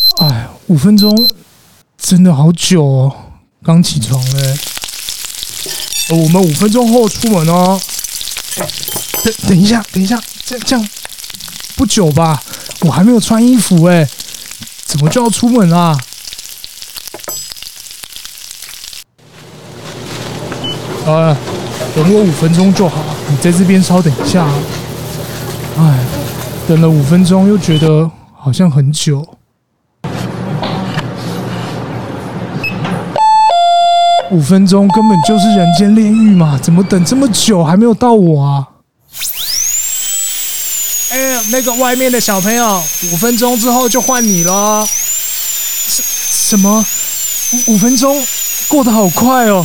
哎，5分钟真的好久哦，刚起床嘞。我们5分钟后出门哦。等一下，这样不久吧？我还没有穿衣服哎，怎么就要出门啦？等我5分钟就好，你在这边稍等一下。哎，等了5分钟，又觉得好像很久。5分钟根本就是人间炼狱嘛，怎么等这么久还没有到我啊？那个外面的小朋友，5分钟之后就换你了。什么？5分钟过得好快哦！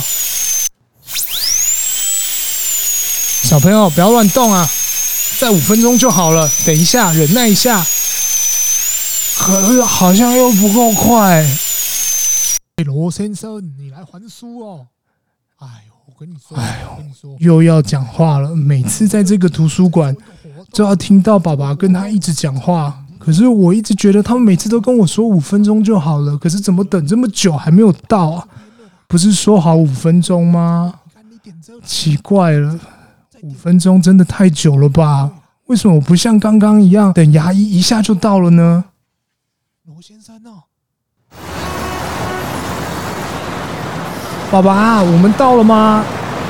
小朋友不要乱动啊，再5分钟就好了，等一下，忍耐一下。好像又不够快。罗先生，你来还书哦！哎呦，我跟你说，又要讲话了。每次在这个图书馆，就要听到爸爸跟他一直讲话。可是我一直觉得他们每次都跟我说5分钟就好了，可是怎么等这么久还没有到啊？不是说好5分钟吗？奇怪了，5分钟真的太久了吧？为什么我不像刚刚一样，等牙医一下就到了呢？罗先生哦。爸爸，我们到了吗？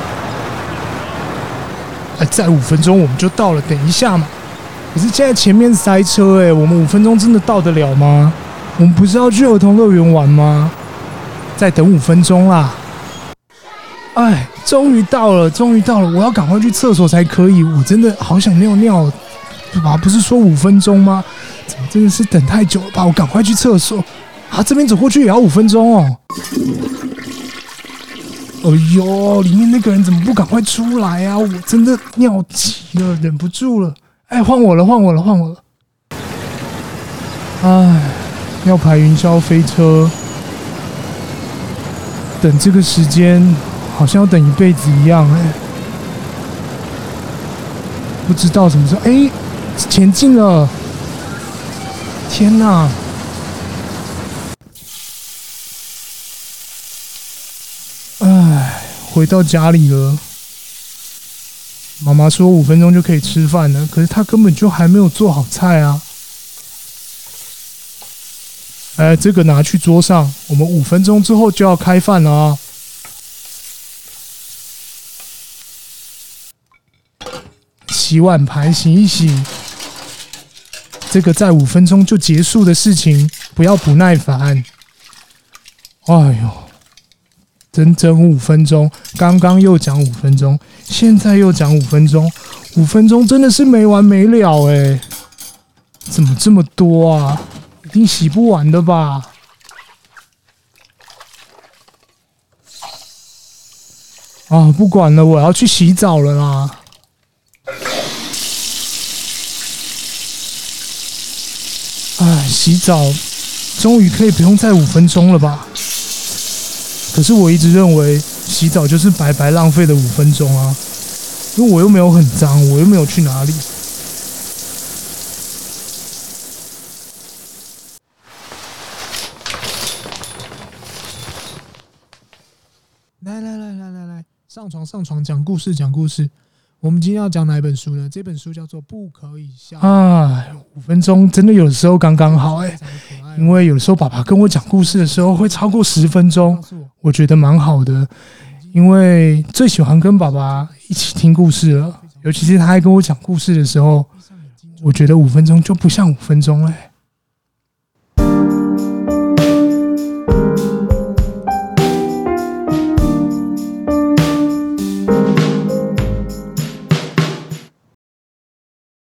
再5分钟我们就到了，等一下嘛。可是现在前面塞车我们5分钟真的到得了吗？我们不是要去儿童乐园玩吗？再等5分钟啦！哎，终于到了，我要赶快去厕所才可以。我真的好想尿尿。爸爸不是说5分钟吗？怎么真的是等太久了吧？我赶快去厕所。这边走过去也要5分钟哦。哎呦，里面那个人怎么不赶快出来啊？我真的尿急了，忍不住了。换我了。哎，要排云霄飞车，等这个时间好像要等一辈子一样不知道什么时候前进了，天哪！回到家里了。妈妈说5分钟就可以吃饭了，可是她根本就还没有做好菜啊！这个拿去桌上，我们5分钟之后就要开饭了啊！洗碗盘洗一洗，这个在5分钟就结束的事情，不要不耐烦。哎呦！整整5分钟，刚刚又讲5分钟，现在又讲5分钟，5分钟真的是没完没了怎么这么多啊？一定洗不完的吧？不管了，我要去洗澡了啦！洗澡终于可以不用再5分钟了吧？可是我一直认为洗澡就是白白浪费的5分钟啊，因为我又没有很脏，我又没有去哪里。来，上床，讲故事。我们今天要讲哪一本书呢？这本书叫做《不可以笑》。5分钟真的有的时候刚刚好因为有的时候爸爸跟我讲故事的时候会超过10分钟，我觉得蛮好的，因为最喜欢跟爸爸一起听故事了，尤其是他还跟我讲故事的时候，我觉得5分钟就不像5分钟了